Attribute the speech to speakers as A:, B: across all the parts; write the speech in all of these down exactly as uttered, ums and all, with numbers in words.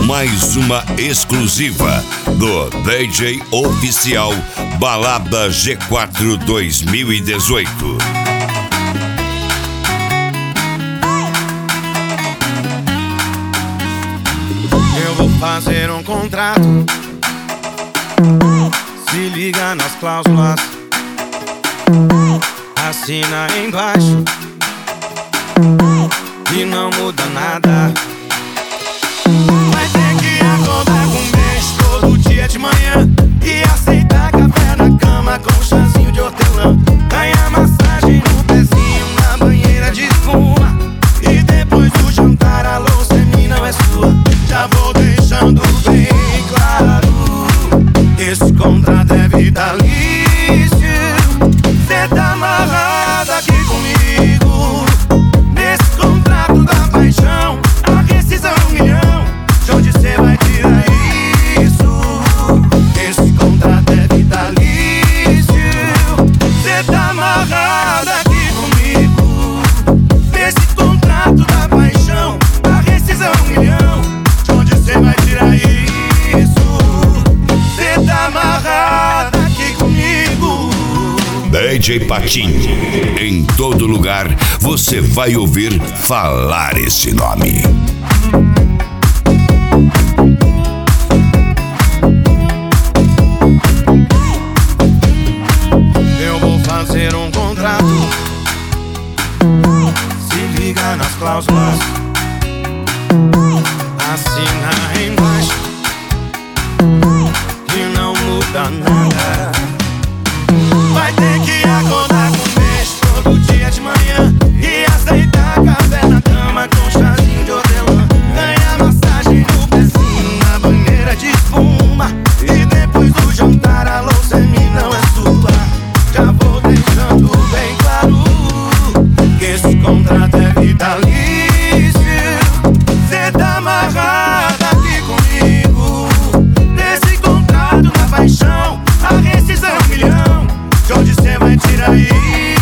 A: mais uma exclusiva do D J Oficial Balada G quatro dois mil e dezoito.
B: Eu vou fazer um contrato, se liga nas cláusulas, assina embaixo e não muda nada. Vai ter que acordar com um beijo todo dia de manhã e aceitar café na cama com um chazinho de hortelã. Ganhar massagem no pezinho na banheira de espuma. E depois do jantar a louça é minha, não é sua. Já vou deixando bem claro, esse contrato é vitalício. Cê tá amarrado aqui comigo, nesse contrato da paixão. A rescisão é um milhão, de onde cê vai tirar isso? Esse contrato é vitalício. Cê tá amarrado aqui comigo, nesse contrato da paixão. A rescisão é um milhão, de onde cê vai tirar isso? Cê tá amarrado aqui comigo.
A: D J Patinho, em todo lugar você vai ouvir falar esse nome.
B: Eu vou fazer um contrato, se liga nas cláusulas, assina embaixo e não muda nada. Vai ter que acordar com um beijo todo dia de manhã e aceitar café na cama com um chazinho de hortelã. Ganhar massagem no pezinho na banheira de espuma. E depois do jantar a louça é minha, não é sua. Já vou deixando bem claro que esse contrato é vitalício. Cê tá amarrado aqui comigo, nesse contrato da paixão. A rescisão é um milhão, de onde cê vai tirar isso?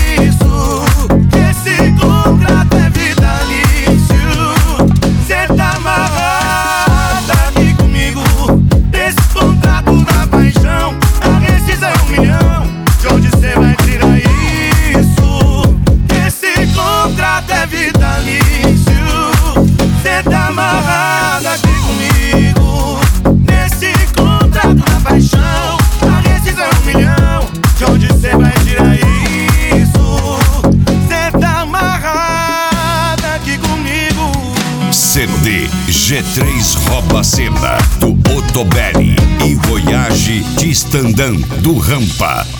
B: Esse contrato é vitalício. Cê tá amarrado aqui comigo, nesse contrato da paixão. A rescisão é um milhão, de onde cê vai tirar isso? Esse contrato é vitalício. Cê tá amarrado aqui comigo, nesse contrato da paixão. A rescisão é um milhão, de onde cê vai tirar isso? Cê tá amarrado aqui comigo.
A: C D G três Rouba Cena do Otobelli e Voyage de Stendhal do Rampa.